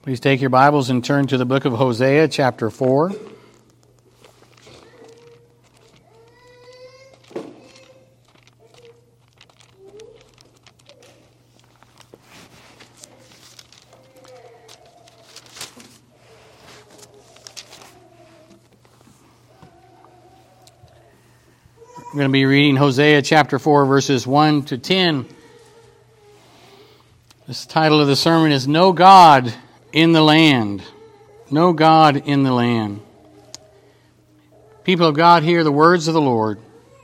Please take your Bibles and turn to the book of Hosea, chapter 4. We're going to be reading Hosea chapter 4, verses 1 to 10. This title of the sermon is No God in the Land. No God in the Land. People of God, hear the words of the Lord.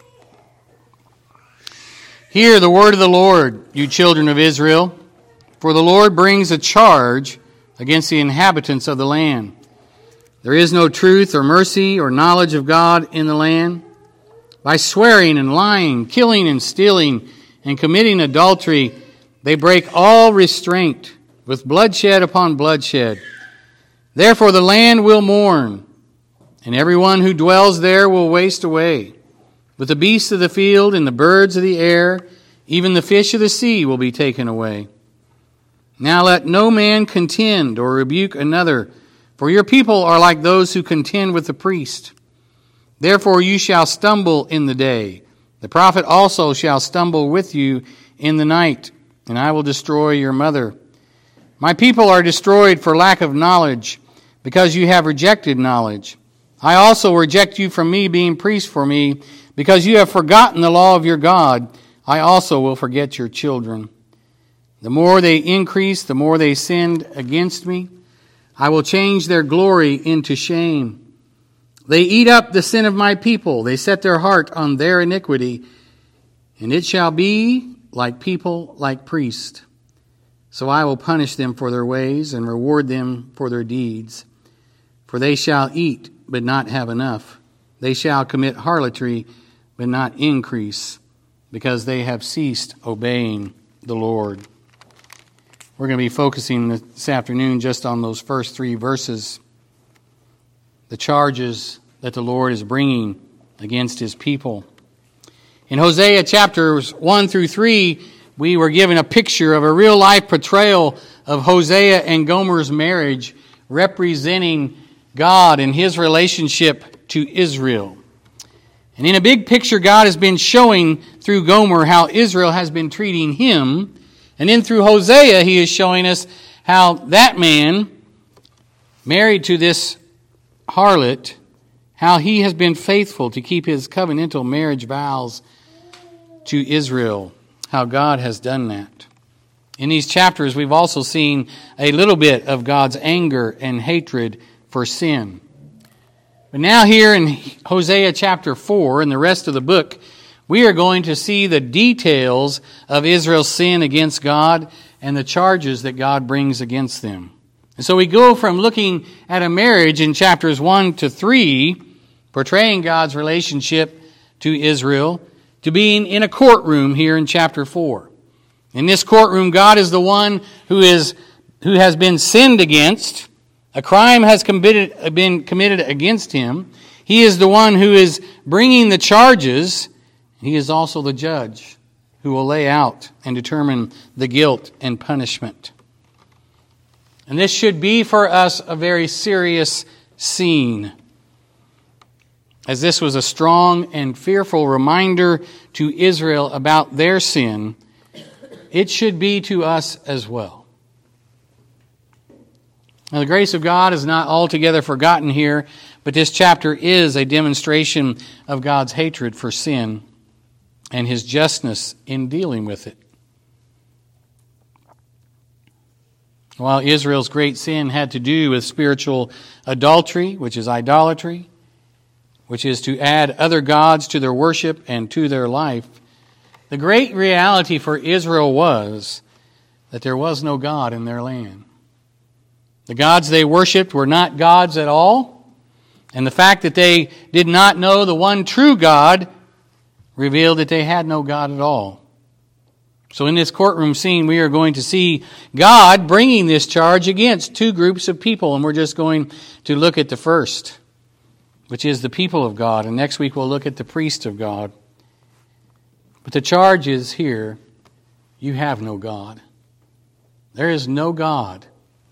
Hear the word of the Lord, you children of Israel. For the Lord brings a charge against the inhabitants of the land. There is no truth or mercy or knowledge of God in the land. By swearing and lying, killing and stealing, and committing adultery, they break all restraint with bloodshed upon bloodshed. Therefore the land will mourn, and everyone who dwells there will waste away. With the beasts of the field and the birds of the air, even the fish of the sea will be taken away. Now let no man contend or rebuke another, for your people are like those who contend with the priest. Therefore you shall stumble in the day. The prophet also shall stumble with you in the night, and I will destroy your mother. My people are destroyed for lack of knowledge, because you have rejected knowledge. I also reject you from me, being priest for me, because you have forgotten the law of your God. I also will forget your children. The more they increase, the more they sinned against me. I will change their glory into shame. They eat up the sin of my people. They set their heart on their iniquity. And it shall be like people, like priests. So I will punish them for their ways and reward them for their deeds. For they shall eat, but not have enough. They shall commit harlotry, but not increase, because they have ceased obeying the Lord. We're going to be focusing this afternoon just on those first three verses. The charges that the Lord is bringing against His people. In Hosea chapters 1 through 3, we were given a picture of a real-life portrayal of Hosea and Gomer's marriage, representing God and His relationship to Israel. And in a big picture, God has been showing through Gomer how Israel has been treating Him. And then through Hosea, He is showing us how that man, married to this harlot, how he has been faithful to keep his covenantal marriage vows to Israel, how God has done that. In these chapters, we've also seen a little bit of God's anger and hatred for sin. But now here in Hosea chapter 4 and the rest of the book, we are going to see the details of Israel's sin against God and the charges that God brings against them. And so we go from looking at a marriage in chapters 1 to 3, portraying God's relationship to Israel, to being in a courtroom here in chapter 4. In this courtroom, God is the one who has been sinned against. A crime has been committed against him. He is the one who is bringing the charges. He is also the judge who will lay out and determine the guilt and punishment. And this should be for us a very serious scene, as this was a strong and fearful reminder to Israel about their sin. It should be to us as well. Now, the grace of God is not altogether forgotten here, but this chapter is a demonstration of God's hatred for sin and His justness in dealing with it. While Israel's great sin had to do with spiritual adultery, which is idolatry, which is to add other gods to their worship and to their life, the great reality for Israel was that there was no God in their land. The gods they worshipped were not gods at all, and the fact that they did not know the one true God revealed that they had no God at all. So in this courtroom scene, we are going to see God bringing this charge against two groups of people, and we're just going to look at the first, which is the people of God, and next week we'll look at the priest of God. But the charge is here, you have no God. There is no God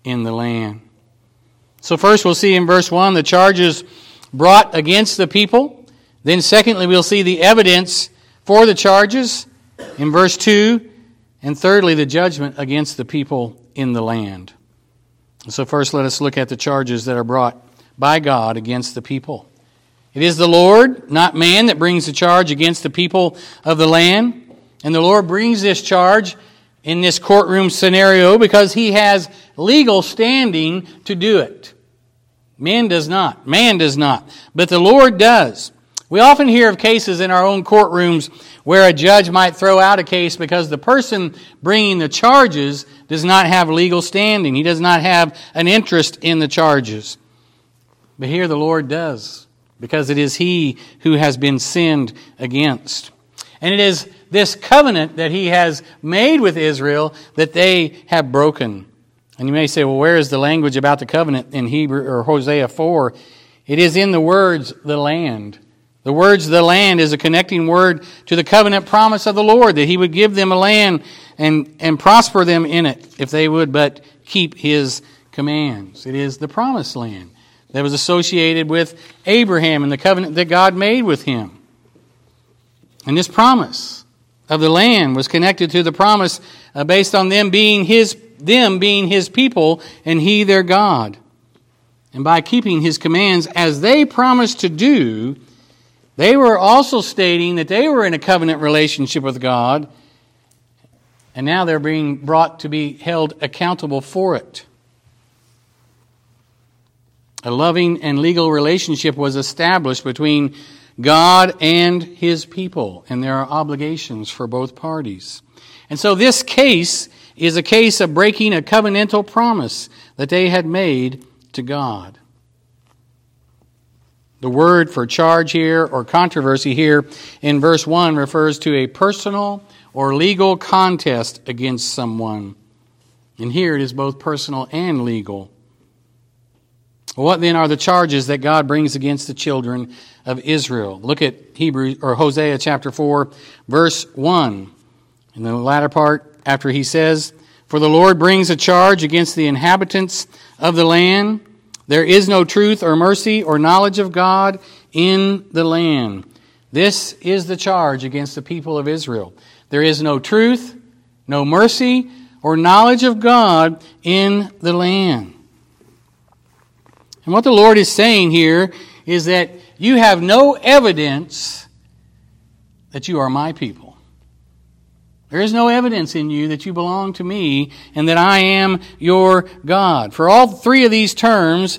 in the land. So first we'll see in verse 1 the charges brought against the people. Then secondly, we'll see the evidence for the charges in verse 2. And thirdly, the judgment against the people in the land. So first let us look at the charges that are brought by God against the people. It is the Lord, not man, that brings the charge against the people of the land. And the Lord brings this charge in this courtroom scenario because He has legal standing to do it. Man does not. Man does not. But the Lord does. We often hear of cases in our own courtrooms where a judge might throw out a case because the person bringing the charges does not have legal standing. He does not have an interest in the charges. But here the Lord does, because it is He who has been sinned against. And it is this covenant that He has made with Israel that they have broken. And you may say, well, where is the language about the covenant in Hebrew or Hosea 4? It is in the words, the land. The words, the land, is a connecting word to the covenant promise of the Lord, that He would give them a land and prosper them in it, if they would but keep His commands. It is the promised land that was associated with Abraham and the covenant that God made with him. And this promise of the land was connected to the promise based on them being His people and He their God. And by keeping His commands as they promised to do, they were also stating that they were in a covenant relationship with God, and now they're being brought to be held accountable for it. A loving and legal relationship was established between God and His people, and there are obligations for both parties. And so this case is a case of breaking a covenantal promise that they had made to God. The word for charge here, or controversy here, in verse 1 refers to a personal or legal contest against someone. And here it is both personal and legal. What then are the charges that God brings against the children of Israel? Look at Hosea chapter 4, verse 1. In the latter part, after he says, "For the Lord brings a charge against the inhabitants of the land. There is no truth or mercy or knowledge of God in the land." This is the charge against the people of Israel. There is no truth, no mercy, or knowledge of God in the land. And what the Lord is saying here is that you have no evidence that you are my people. There is no evidence in you that you belong to me and that I am your God. For all three of these terms,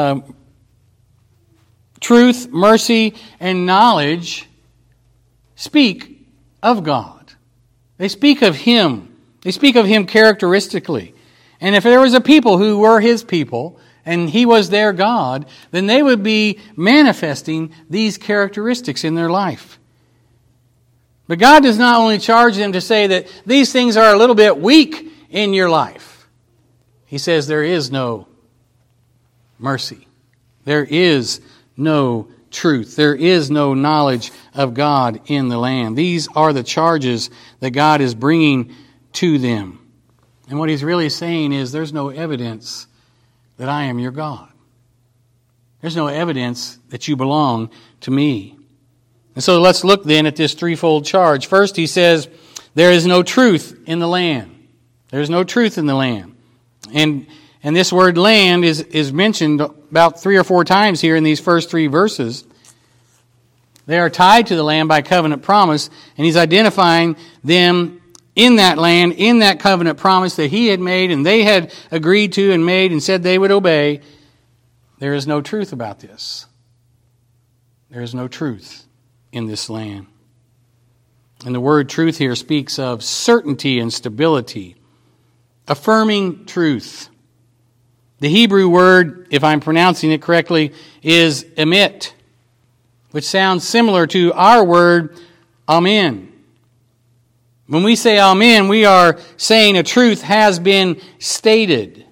truth, mercy, and knowledge, speak of God. They speak of Him. They speak of Him characteristically. And if there was a people who were His people, and He was their God, then they would be manifesting these characteristics in their life. But God does not only charge them to say that these things are a little bit weak in your life. He says there is no mercy. There is no truth. There is no knowledge of God in the land. These are the charges that God is bringing to them. And what He's really saying is there's no evidence that I am your God. There's no evidence that you belong to me. And so let's look then at this threefold charge. First, He says, there is no truth in the land. There's no truth in the land. And this word land is mentioned about 3 or 4 times here in these first 3 verses. They are tied to the land by covenant promise, and He's identifying them in that land, in that covenant promise that He had made and they had agreed to and made and said they would obey. There is no truth about this. There is no truth in this land. And the word truth here speaks of certainty and stability, affirming truth. The Hebrew word, if I'm pronouncing it correctly, is emet, which sounds similar to our word amen. When we say amen, we are saying a truth has been stated.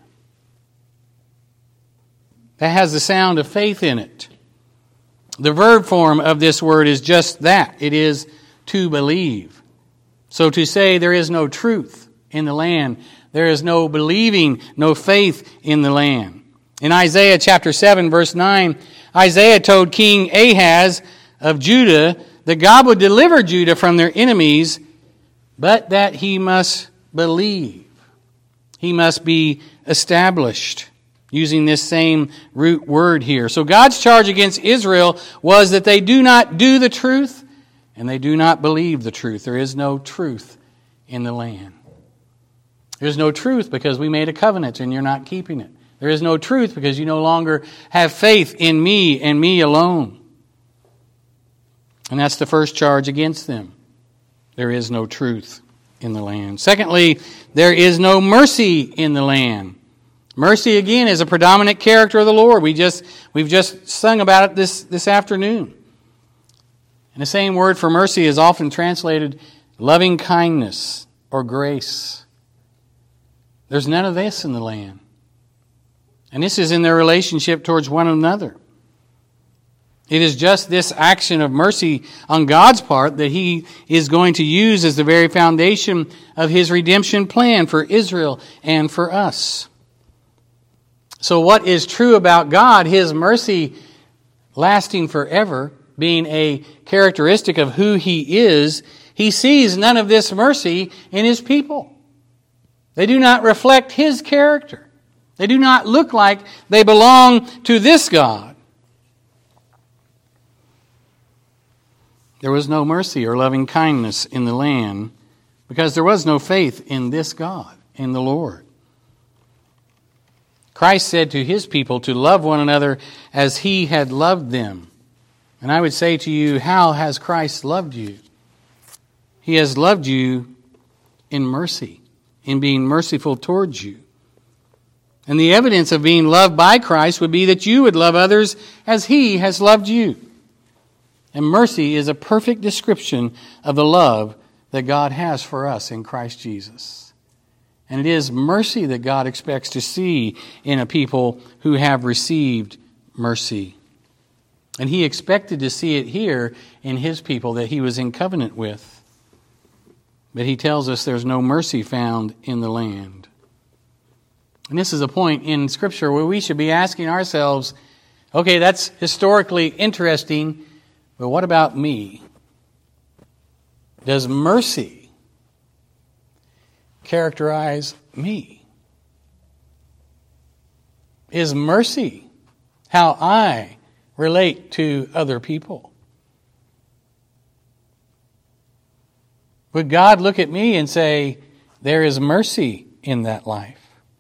That has the sound of faith in it. The verb form of this word is just that. It is to believe. So to say there is no truth in the land, There is no believing, no faith in the land. In Isaiah chapter 7, verse 9, Isaiah told King Ahaz of Judah that God would deliver Judah from their enemies, but that he must believe. He must be established, using this same root word here. So God's charge against Israel was that they do not do the truth and they do not believe the truth. There is no truth in the land. There's no truth because we made a covenant and you're not keeping it. There is no truth because you no longer have faith in me and me alone. And that's the first charge against them. There is no truth in the land. Secondly, there is no mercy in the land. Mercy, again, is a predominant character of the Lord. We've just sung about it this afternoon. And the same word for mercy is often translated loving kindness or grace. There's none of this in the land. And this is in their relationship towards one another. It is just this action of mercy on God's part that He is going to use as the very foundation of His redemption plan for Israel and for us. So what is true about God, His mercy lasting forever, being a characteristic of who He is, He sees none of this mercy in His people. They do not reflect His character. They do not look like they belong to this God. There was no mercy or loving kindness in the land because there was no faith in this God, in the Lord. Christ said to His people to love one another as He had loved them. And I would say to you, how has Christ loved you? He has loved you in mercy, in being merciful towards you. And the evidence of being loved by Christ would be that you would love others as He has loved you. And mercy is a perfect description of the love that God has for us in Christ Jesus. And it is mercy that God expects to see in a people who have received mercy. And He expected to see it here in His people that He was in covenant with. But He tells us there's no mercy found in the land. And this is a point in Scripture where we should be asking ourselves, okay, that's historically interesting, but what about me? Does mercy characterize me? Is mercy how I relate to other people? Would God look at me and say, there is mercy in that life?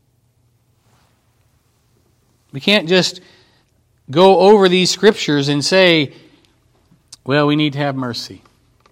We can't just go over these scriptures and say, well, we need to have mercy.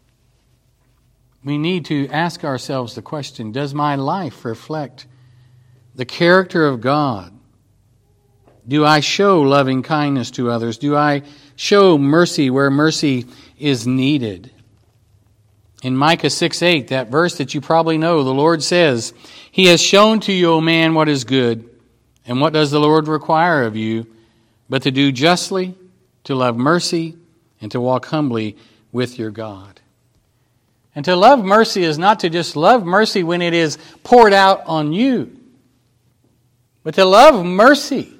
We need to ask ourselves the question, does my life reflect the character of God? Do I show loving kindness to others? Do I show mercy where mercy is needed? In Micah 6:8, that verse that you probably know, the Lord says, He has shown to you, O man, what is good. And what does the Lord require of you? But to do justly, to love mercy, and to walk humbly with your God. And to love mercy is not to just love mercy when it is poured out on you, but to love mercy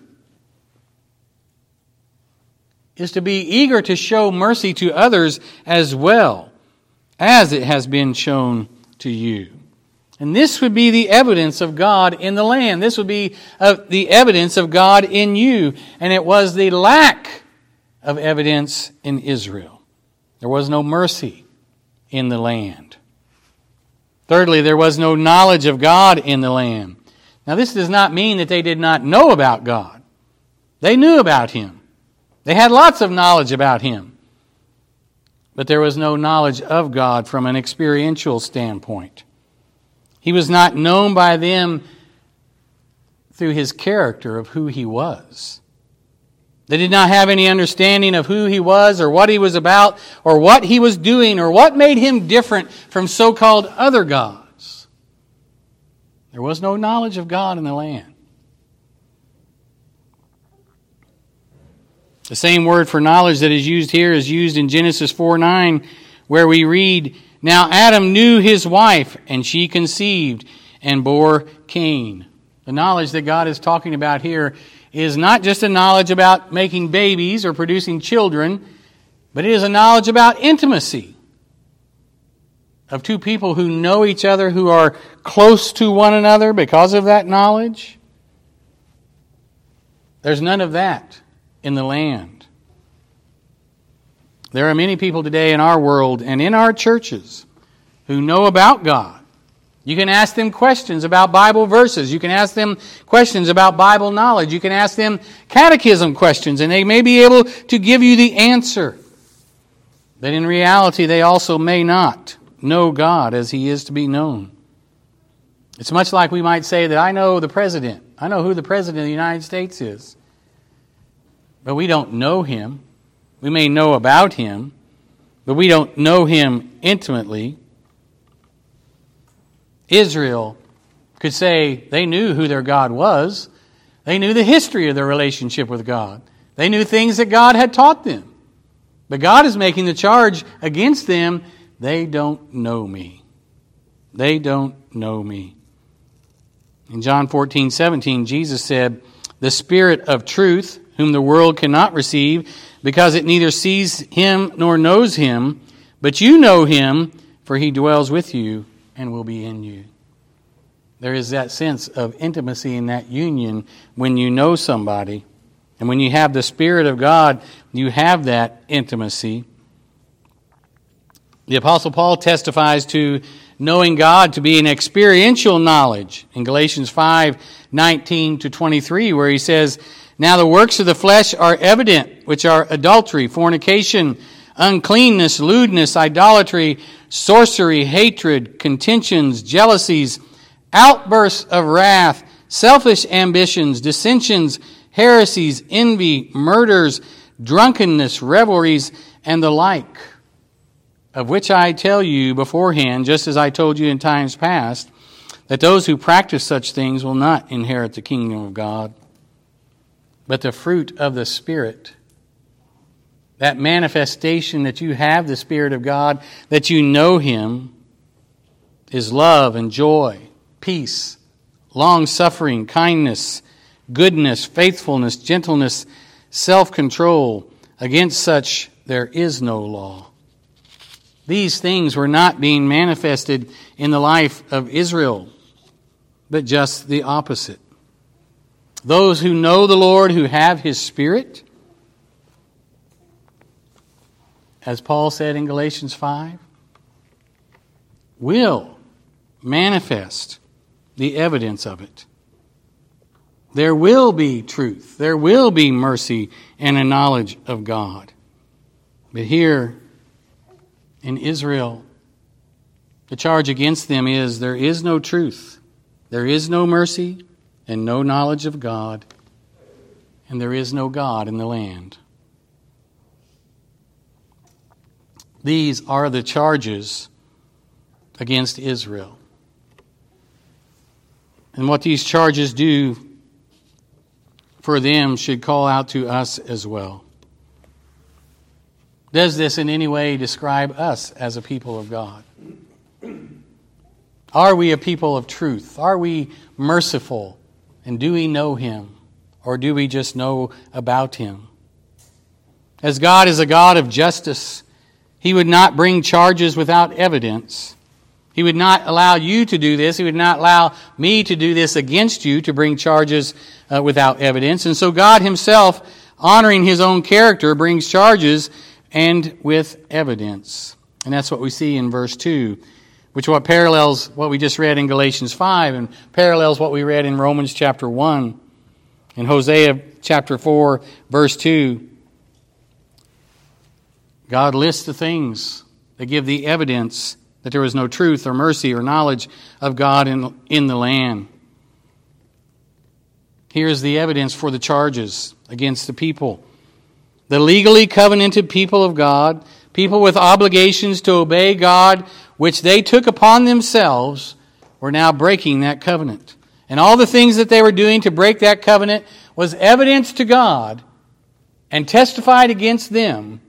is to be eager to show mercy to others as well as it has been shown to you. And this would be the evidence of God in the land. This would be the evidence of God in you. And it was the lack of evidence in Israel. There was no mercy in the land. Thirdly, there was no knowledge of God in the land. Now, this does not mean that they did not know about God. They knew about Him. They had lots of knowledge about Him. But there was no knowledge of God from an experiential standpoint. He was not known by them through His character of who He was. They did not have any understanding of who He was or what He was about or what He was doing or what made Him different from so-called other gods. There was no knowledge of God in the land. The same word for knowledge that is used here is used in Genesis 4:9, where we read, Now Adam knew his wife, and she conceived, and bore Cain. The knowledge that God is talking about here is not just a knowledge about making babies or producing children, but it is a knowledge about intimacy of two people who know each other, who are close to one another because of that knowledge. There's none of that in the land. There are many people today in our world and in our churches who know about God. You can ask them questions about Bible verses. You can ask them questions about Bible knowledge. You can ask them catechism questions, and they may be able to give you the answer. But in reality, they also may not know God as He is to be known. It's much like we might say that I know the President. I know who the President of the United States is. But we don't know Him. We may know about Him, but we don't know Him intimately. Israel could say they knew who their God was. They knew the history of their relationship with God. They knew things that God had taught them. But God is making the charge against them. They don't know me. They don't know me. In John 14:17, Jesus said, "The Spirit of truth, whom the world cannot receive, because it neither sees Him nor knows Him, but you know Him, for He dwells with you and will be in you." There is that sense of intimacy in that union when you know somebody. And when you have the Spirit of God, you have that intimacy. The Apostle Paul testifies to knowing God to be an experiential knowledge in Galatians 5:19-23, where he says, "Now the works of the flesh are evident, which are adultery, fornication, uncleanness, lewdness, idolatry, sorcery, hatred, contentions, jealousies, outbursts of wrath, selfish ambitions, dissensions, heresies, envy, murders, drunkenness, revelries, and the like, of which I tell you beforehand, just as I told you in times past, that those who practice such things will not inherit the kingdom of God. But the fruit of the Spirit, that manifestation that you have the Spirit of God, that you know Him, is love and joy, peace, long-suffering, kindness, goodness, faithfulness, gentleness, self-control. Against such there is no law. These things were not being manifested in the life of Israel, but just the opposite. Those who know the Lord, who have His Spirit, as Paul said in Galatians 5, will manifest the evidence of it. There will be truth. There will be mercy and a knowledge of God. But here in Israel, the charge against them is there is no truth, there is no mercy, and no knowledge of God, and there is no God in the land. These are the charges against Israel. And what these charges do for them should call out to us as well. Does this in any way describe us as a people of God? Are we a people of truth? Are we merciful? And do we know Him? Or do we just know about Him? As God is a God of justice, He would not bring charges without evidence. He would not allow you to do this. He would not allow me to do this against you, to bring charges without evidence. And so God Himself, honoring His own character, brings charges and with evidence. And that's what we see in verse 2, which what parallels what we just read in Galatians 5 and parallels what we read in Romans chapter 1. In Hosea chapter 4, verse 2, God lists the things that give the evidence that there was no truth or mercy or knowledge of God in the land. Here's the evidence for the charges against the people. The legally covenanted people of God, people with obligations to obey God, which they took upon themselves, were now breaking that covenant. And all the things that they were doing to break that covenant was evidence to God and testified against them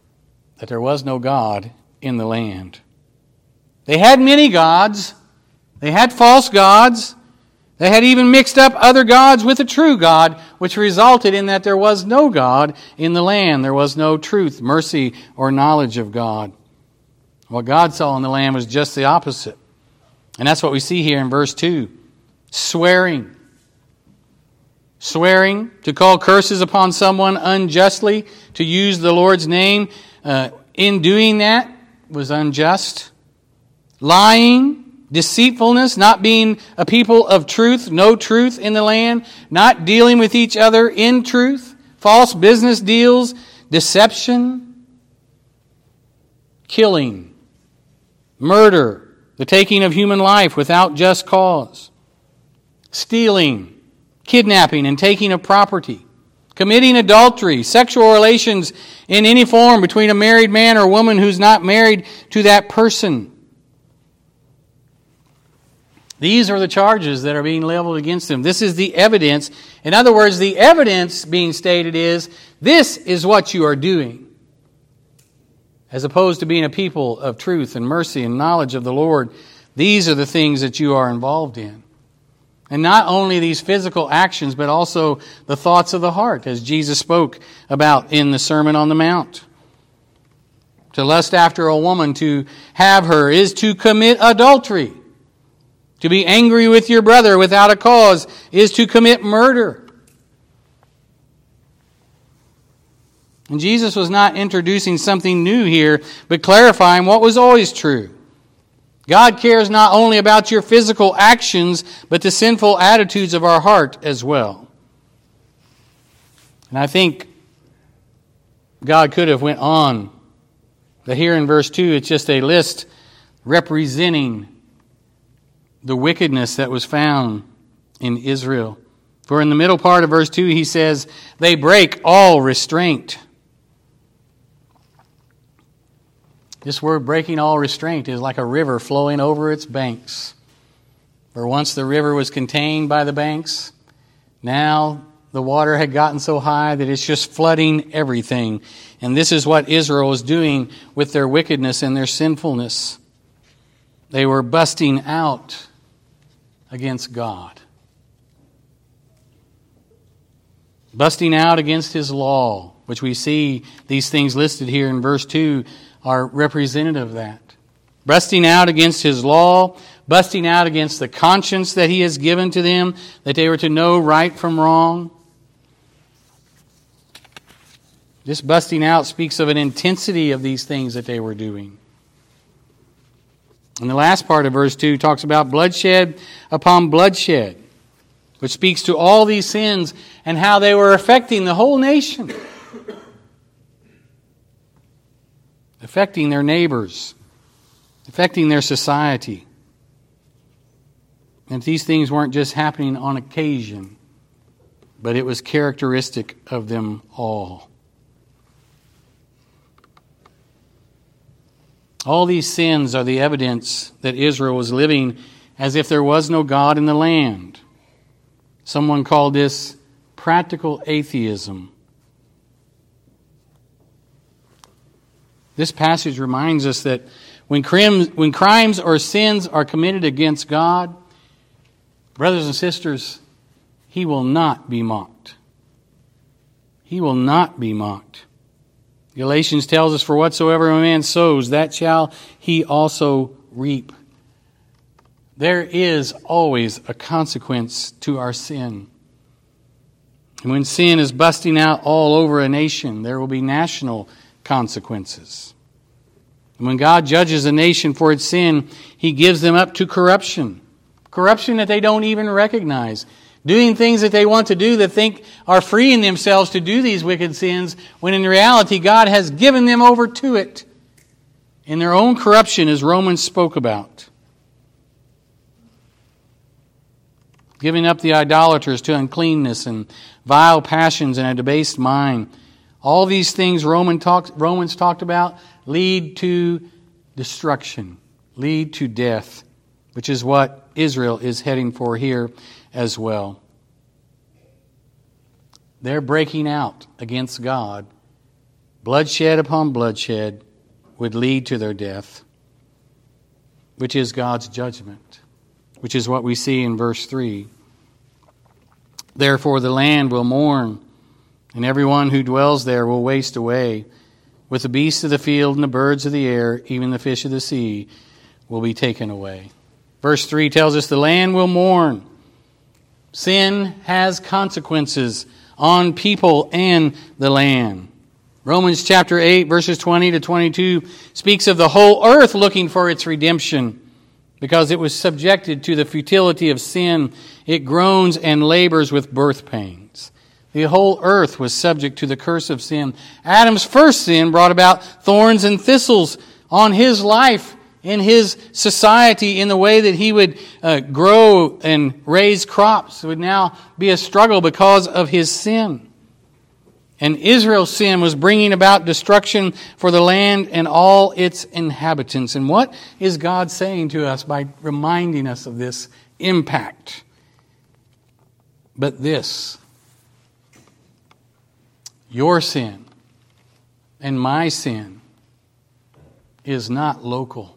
that there was no God in the land. They had many gods, They had false gods. They had even mixed up other gods with the true God, which resulted in that there was no God in the land. There was no truth, mercy, or knowledge of God. What God saw in the land was just the opposite. And that's what we see here in verse 2. Swearing. Swearing to call curses upon someone unjustly, to use the Lord's name. In doing that was unjust. Lying. Deceitfulness, not being a people of truth, no truth in the land, not dealing with each other in truth, false business deals, deception, killing, murder, the taking of human life without just cause, stealing, kidnapping and taking of property, committing adultery, sexual relations in any form between a married man or woman who's not married to that person. These are the charges that are being leveled against them. This is the evidence. In other words, the evidence being stated is, this is what you are doing. As opposed to being a people of truth and mercy and knowledge of the Lord, these are the things that you are involved in. And not only these physical actions, but also the thoughts of the heart, as Jesus spoke about in the Sermon on the Mount. To lust after a woman, to have her, is to commit adultery. To be angry with your brother without a cause is to commit murder. And Jesus was not introducing something new here, but clarifying what was always true. God cares not only about your physical actions, but the sinful attitudes of our heart as well. And I think God could have went on. But here in verse 2, it's just a list representing the wickedness that was found in Israel. For in the middle part of verse 2, he says, they break all restraint. This word breaking all restraint is like a river flowing over its banks. For once the river was contained by the banks, now the water had gotten so high that it's just flooding everything. And this is what Israel was doing with their wickedness and their sinfulness. They were busting out against God. Busting out against His law, which we see these things listed here in verse 2 are representative of that. Busting out against His law, busting out against the conscience that He has given to them, that they were to know right from wrong. This busting out speaks of an intensity of these things that they were doing. And the last part of verse 2 talks about bloodshed upon bloodshed, which speaks to all these sins and how they were affecting the whole nation, affecting their neighbors, affecting their society. And these things weren't just happening on occasion, but it was characteristic of them all. All these sins are the evidence that Israel was living as if there was no God in the land. Someone called this practical atheism. This passage reminds us that when crimes or sins are committed against God, brothers and sisters, He will not be mocked. He will not be mocked. Galatians tells us, for whatsoever a man sows, that shall he also reap. There is always a consequence to our sin. And when sin is busting out all over a nation, there will be national consequences. And when God judges a nation for its sin, He gives them up to corruption. Corruption that they don't even recognize. Doing things that they want to do that think are freeing themselves to do these wicked sins, when in reality God has given them over to it in their own corruption, as Romans spoke about. Giving up the idolaters to uncleanness and vile passions and a debased mind. All these things Romans talked about lead to destruction, lead to death, which is what Israel is heading for here as well. They're breaking out against God. Bloodshed upon bloodshed would lead to their death, which is God's judgment. which is what we see in verse 3. Therefore the land will mourn, and everyone who dwells there will waste away. With the beasts of the field and the birds of the air, even the fish of the sea will be taken away. Verse 3 tells us the land will mourn. Sin has consequences on people and the land. Romans chapter 8, verses 20 to 22 speaks of the whole earth looking for its redemption. Because it was subjected to the futility of sin, it groans and labors with birth pains. The whole earth was subject to the curse of sin. Adam's first sin brought about thorns and thistles on his life, in his society, in the way that he would grow and raise crops. It would now be a struggle because of his sin. And Israel's sin was bringing about destruction for the land and all its inhabitants. And what is God saying to us by reminding us of this impact? But this, your sin and my sin is not local.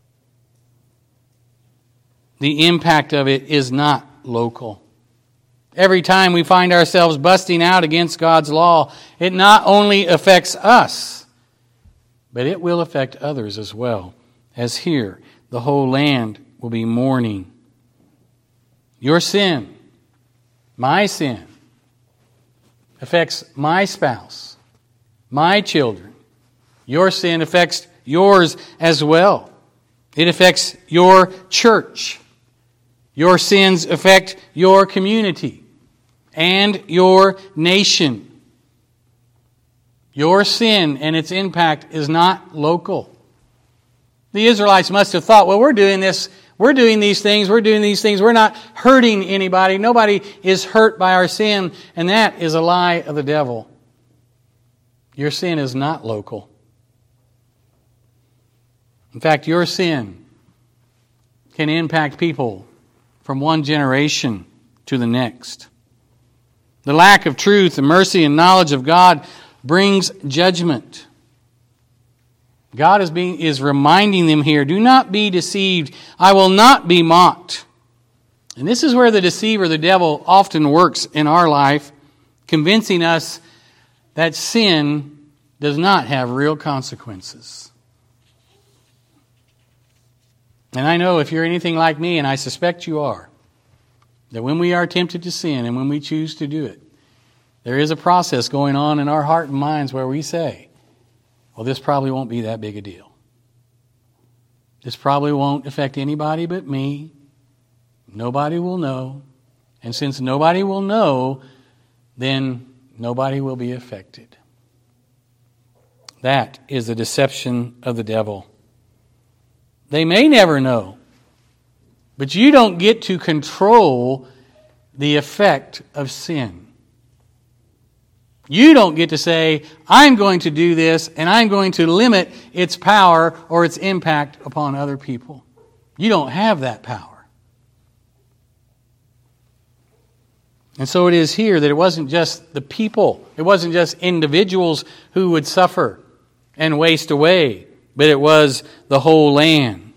The impact of it is not local. Every time we find ourselves busting out against God's law, it not only affects us, but it will affect others as well. As here, the whole land will be mourning. Your sin, my sin, affects my spouse, my children. Your sin affects yours as well. It affects your church. Your sins affect your community and your nation. Your sin and its impact is not local. The Israelites must have thought, well, we're doing these things, we're not hurting anybody. Nobody is hurt by our sin, and that is a lie of the devil. Your sin is not local. In fact, your sin can impact people from one generation to the next. The lack of truth and mercy and knowledge of God brings judgment. God is reminding them here, do not be deceived. I will not be mocked. And this is where the deceiver, the devil, often works in our life, convincing us that sin does not have real consequences. And I know if you're anything like me, and I suspect you are, that when we are tempted to sin and when we choose to do it, there is a process going on in our heart and minds where we say, well, this probably won't be that big a deal. This probably won't affect anybody but me. Nobody will know. And since nobody will know, then nobody will be affected. That is the deception of the devil. They may never know, but you don't get to control the effect of sin. You don't get to say, I'm going to do this and I'm going to limit its power or its impact upon other people. You don't have that power. And so it is here that it wasn't just the people, it wasn't just individuals who would suffer and waste away, but it was the whole land.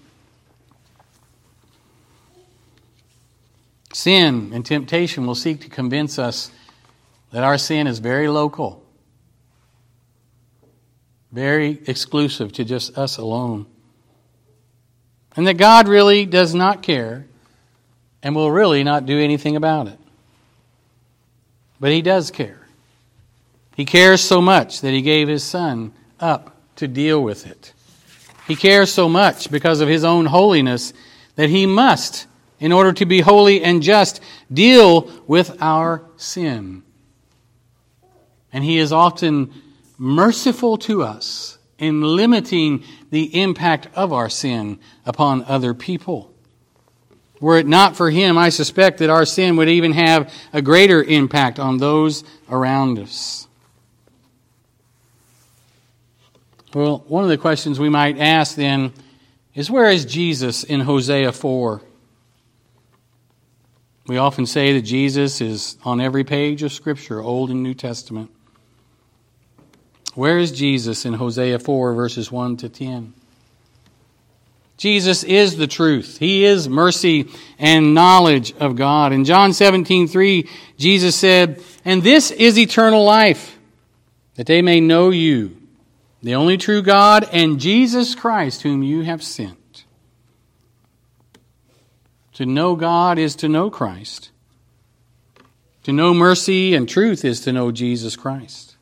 Sin and temptation will seek to convince us that our sin is very local, very exclusive to just us alone, and that God really does not care and will really not do anything about it. But He does care. He cares so much that He gave His Son up to deal with it. He cares so much because of His own holiness that He must, in order to be holy and just, deal with our sin. And He is often merciful to us in limiting the impact of our sin upon other people. Were it not for Him, I suspect that our sin would even have a greater impact on those around us. Well, one of the questions we might ask then is, where is Jesus in Hosea 4? We often say that Jesus is on every page of Scripture, Old and New Testament. Where is Jesus in Hosea 4, verses 1 to 10? Jesus is the truth. He is mercy and knowledge of God. In John 17:3, Jesus said, "And this is eternal life, that they may know you, the only true God, and Jesus Christ, whom you have sent." To know God is to know Christ. To know mercy and truth is to know Jesus Christ.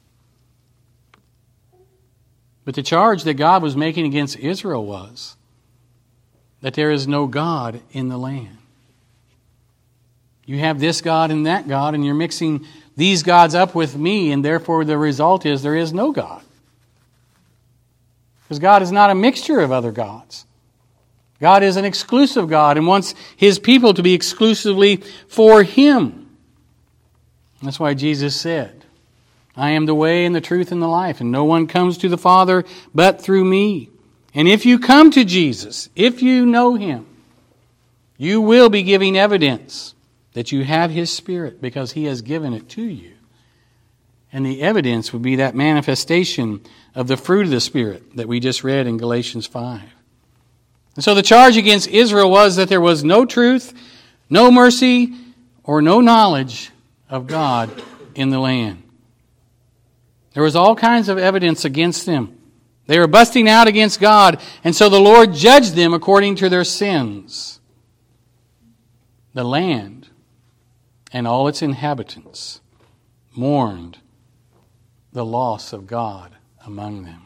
But the charge that God was making against Israel was that there is no God in the land. You have this God and that God, and you're mixing these gods up with me, and therefore the result is there is no God. Because God is not a mixture of other gods. God is an exclusive God and wants His people to be exclusively for Him. That's why Jesus said, "I am the way and the truth and the life, and no one comes to the Father but through me." And if you come to Jesus, if you know Him, you will be giving evidence that you have His Spirit because He has given it to you. And the evidence would be that manifestation of the fruit of the Spirit that we just read in Galatians 5. And so the charge against Israel was that there was no truth, no mercy, or no knowledge of God in the land. There was all kinds of evidence against them. They were busting out against God, and so the Lord judged them according to their sins. The land and all its inhabitants mourned the loss of God among them.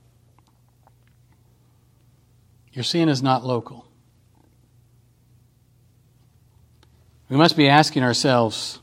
Your sin is not local. We must be asking ourselves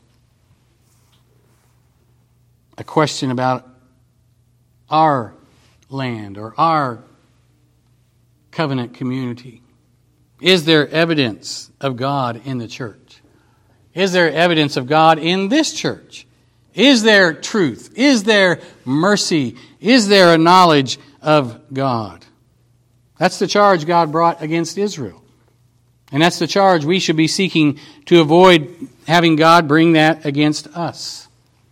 a question about our land or our covenant community. Is there evidence of God in the church? Is there evidence of God in this church? Is there truth? Is there mercy? Is there a knowledge of God? That's the charge God brought against Israel. And that's the charge we should be seeking to avoid having God bring that against us.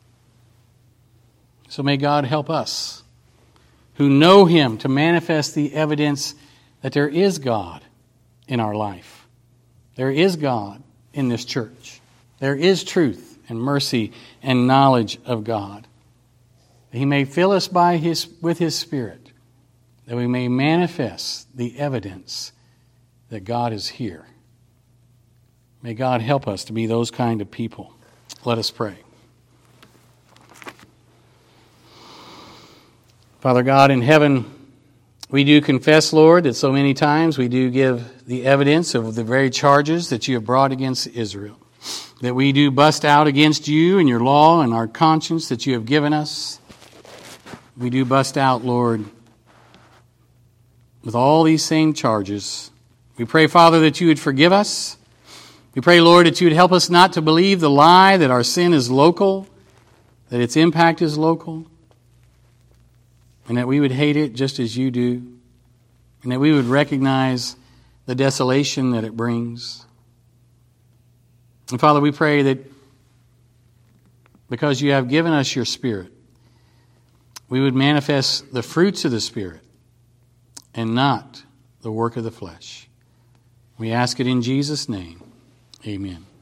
So may God help us who know Him to manifest the evidence that there is God in our life. There is God in this church. There is truth and mercy and knowledge of God. He may fill us with His Spirit, that we may manifest the evidence that God is here. May God help us to be those kind of people. Let us pray. Father God in heaven, we do confess, Lord, that so many times we do give the evidence of the very charges that you have brought against Israel. That we do bust out against you and your law and our conscience that you have given us. We do bust out, Lord, with all these same charges. We pray, Father, that you would forgive us. We pray, Lord, that you would help us not to believe the lie that our sin is local, that its impact is local, and that we would hate it just as you do, and that we would recognize the desolation that it brings. And Father, we pray that because you have given us your Spirit, we would manifest the fruits of the Spirit and not the work of the flesh. We ask it in Jesus' name. Amen.